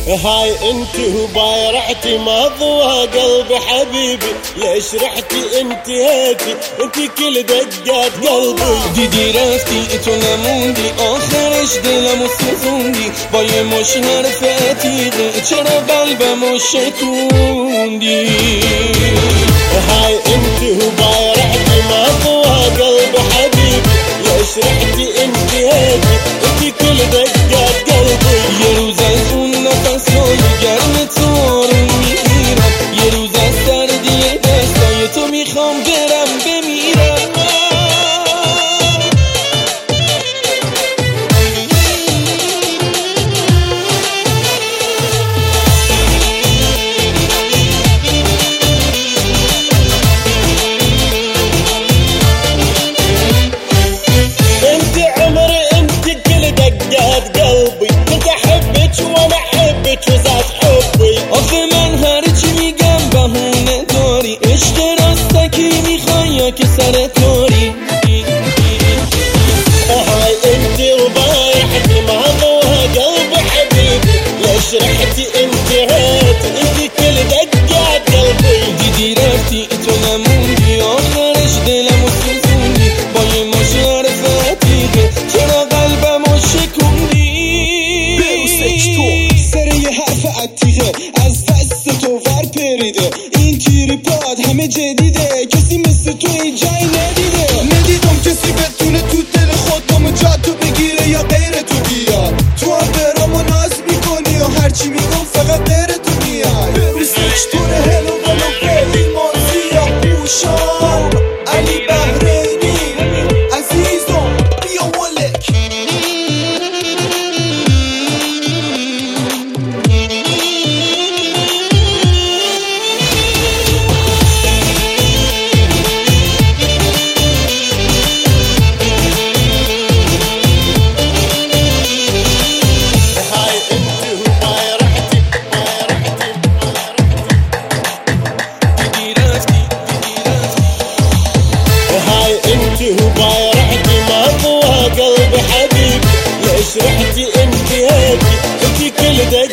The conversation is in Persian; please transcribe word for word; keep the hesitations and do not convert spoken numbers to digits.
هاي انت وبايرعتي مضوى قلبي حبيبي، ليش رحتي انت هاتي انت كل دقات قلبي. دیدی رفتی تو نموندی آخرش دلمو سوزوندی با یه مش حرف عتیقه، چرا قلبمو شکوندی. هاي انت وبايرعتي مضوى قلبي حبيبي، ليش رحتي انت هاتي انت كل دقات قلبي. یه روز از اون نفسای گرم تو آروم میگیرم، یه روز از سردی دستای تو میخوام برم بمیرم. انت عمري انت كل دقات قلبي، كنت احبك وانا احبك وزاد حبي. آخه من هرچی میگم بهونه داری، عشق راستکی میخوای یا که سر کاری. هاي انت وبايعتي مضوها قلبي حبيبي، ليش رحتي انت هاتي انت كل دقات قلبي. دیدی رفتی تو نموندی آخرش دلمو سوزوندی با یه مش حرف عتیقه، چرا قلبمو شکوندی. سر یه حرف عتیقه از دست تو ور پریده، این تیری پاد همه جدیده، کسی مثل تو این جای ندیده. ندیدم کسی بتونه تو دل خودم جا تو بگیره یا غیر تو بیاد. تو هم برامو ناز میکنی و هرچی میگم فقط غیر تو میاد. بسیش طور هلو ولو خیلی مازیا بوشان علی بحرینی عزیزم بیا ولک. وبايرعتي مضوى قلبي حبيبي، ليش رحتي انت هاتي انت كل دقات